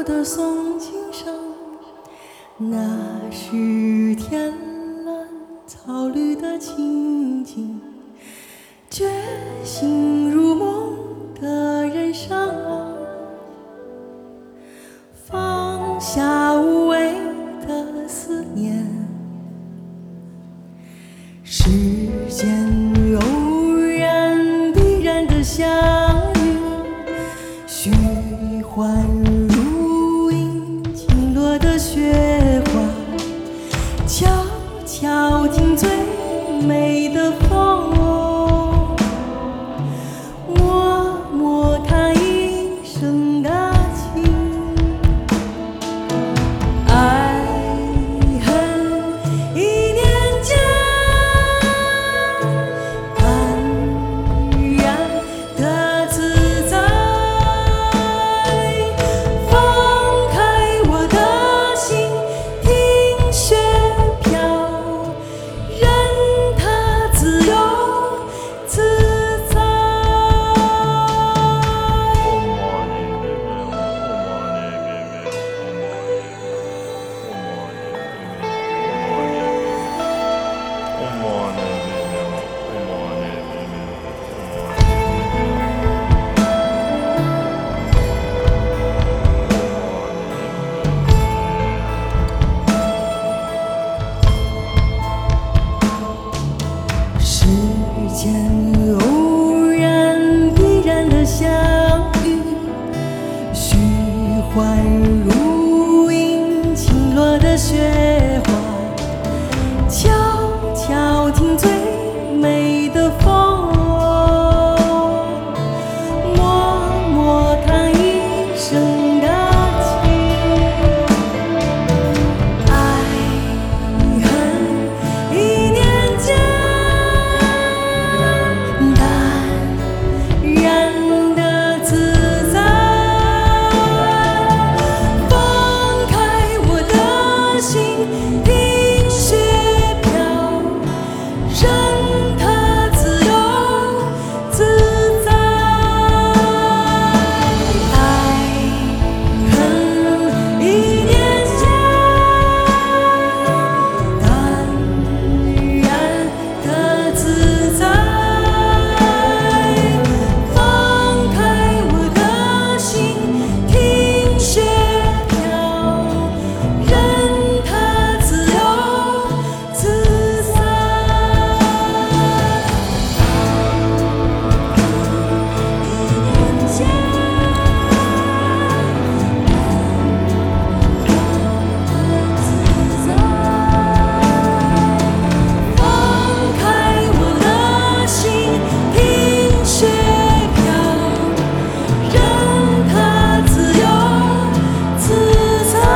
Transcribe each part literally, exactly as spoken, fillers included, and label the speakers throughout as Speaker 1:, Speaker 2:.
Speaker 1: 柔的诵经声，那是天蓝草绿的情景，觉醒入梦的人生啊，放下无谓的思念，时间偶然必然的相遇，虚幻如影，轻落的雪花，悄悄听最美的风，默默弹一生的情，爱恨一念间，安然的自在，放开我的心，听雪飘，任它自由自在。时间偶然必然的相遇，虚幻如影，轻落的雪花，悄悄听最美的风，默默弹一生的情，爱恨一念间，淡然的自在，放开我的心，听雪飘，任它自由自在。爱恨一念间，淡然的自在，放开我的心，听雪飘，任它自由自在。放开我的心，听雪飘，任它自由自在。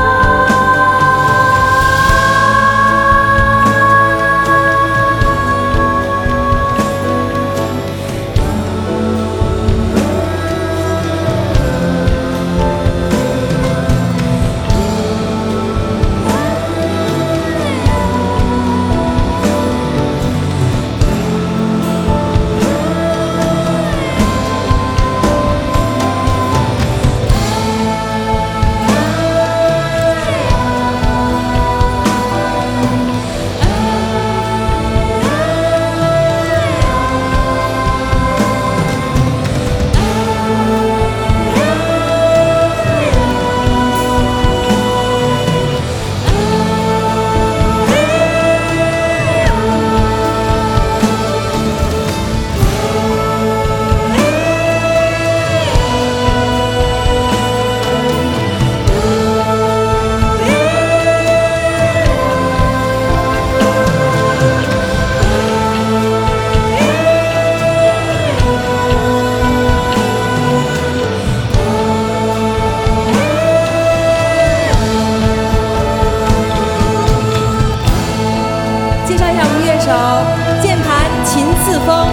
Speaker 1: 介绍一下我们乐手：键盘秦四峰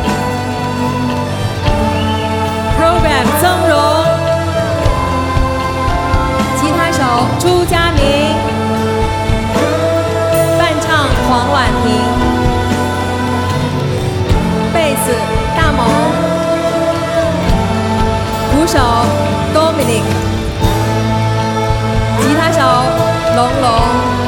Speaker 1: ，Program 曾荣，吉他手朱佳明，伴唱黄婉婷，贝斯大猛，鼓手 Dominic。
Speaker 2: 龙龙。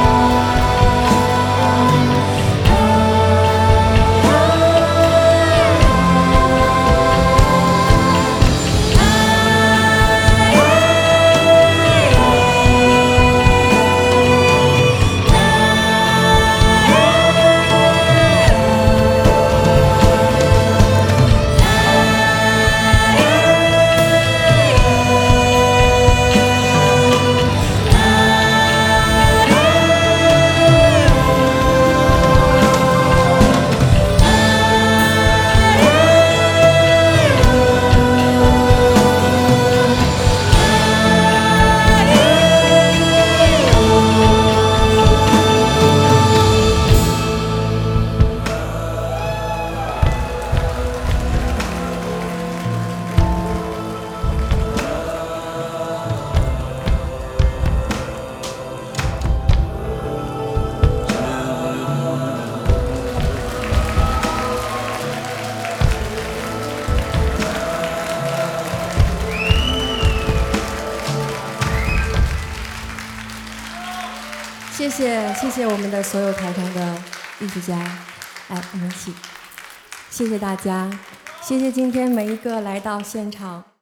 Speaker 2: 谢谢谢谢我们的所有台上的艺术家，来我们一起，谢谢大家，谢谢今天每一个来到现场。